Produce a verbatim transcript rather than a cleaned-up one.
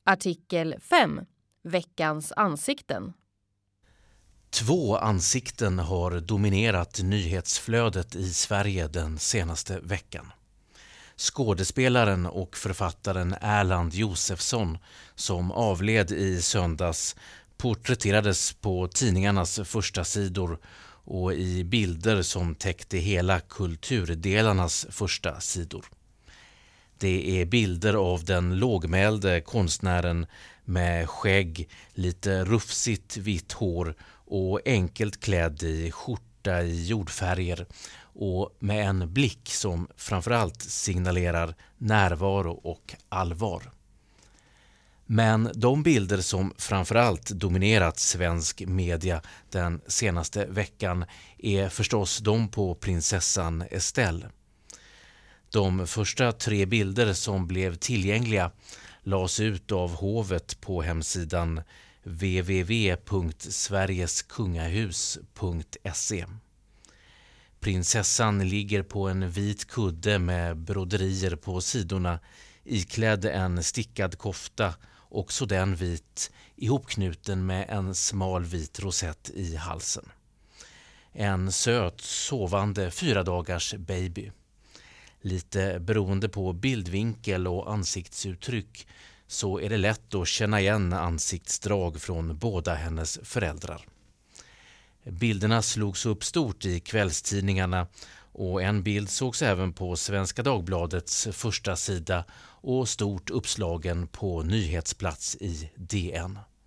Artikel fem. Veckans ansikten. Två ansikten har dominerat nyhetsflödet i Sverige den senaste veckan. Skådespelaren och författaren Erland Josephson, som avled i söndags, porträtterades på tidningarnas första sidor och i bilder som täckte hela kulturdelarnas första sidor. Det är bilder av den lågmälde konstnären med skägg, lite rufsigt vitt hår och enkelt klädd i skjorta i jordfärger och med en blick som framförallt signalerar närvaro och allvar. Men de bilder som framförallt dominerat svensk media den senaste veckan är förstås de på prinsessan Estelle. De första tre bilder som blev tillgängliga lades ut av hovet på hemsidan w w w punkt sverieskungahus punkt se. Prinsessan ligger på en vit kudde med broderier på sidorna, iklädd en stickad kofta, också den vit, ihopknuten med en smal vit rosett i halsen. En söt, sovande fyra dagars baby. Lite beroende på bildvinkel och ansiktsuttryck så är det lätt att känna igen ansiktsdrag från båda hennes föräldrar. Bilderna slogs upp stort i kvällstidningarna och en bild sågs även på Svenska Dagbladets första sida och stort uppslagen på nyhetsplats i D N.